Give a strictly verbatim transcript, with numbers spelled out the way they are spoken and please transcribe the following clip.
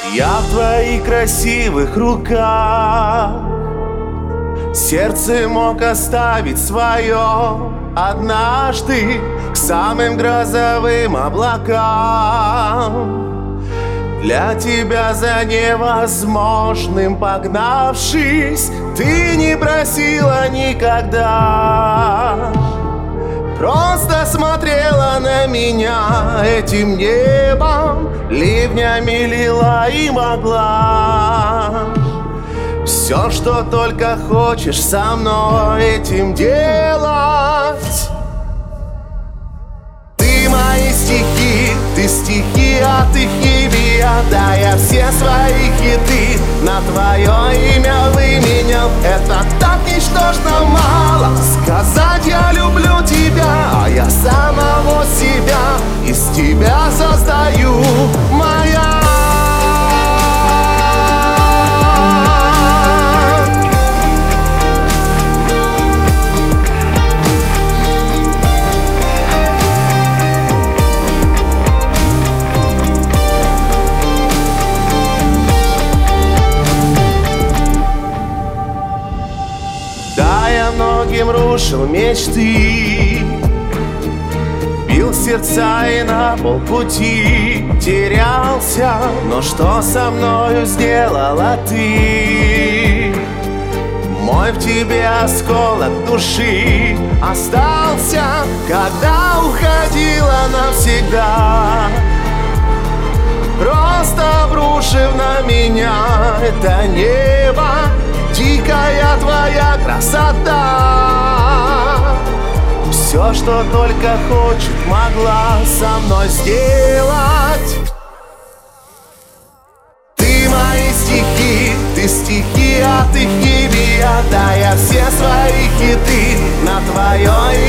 Я в твоих красивых руках сердце мог оставить свое однажды к самым грозовым облакам. Для тебя за невозможным погнавшись, ты не просила никогда, просто смотрела на меня этим небом, ливнями лила и могла. Все, что только хочешь со мной этим делать. Ты мои стихи, ты стихи от их имя. Да, я все свои хиты на твое имя выменял. Это так ничтожно мало сказать я люблю тебя, а я самого себя из тебя создаю. Моя многим рушил мечты, бил сердца и на полпути терялся. Но что со мною сделала ты? Мой в тебе осколок души остался, когда уходила навсегда, просто обрушив на меня это небо. Дикая твоя красота, все, что только хочет, могла со мной сделать. Ты мои стихи, ты стихи от их имя. Да, я все свои хиты на твое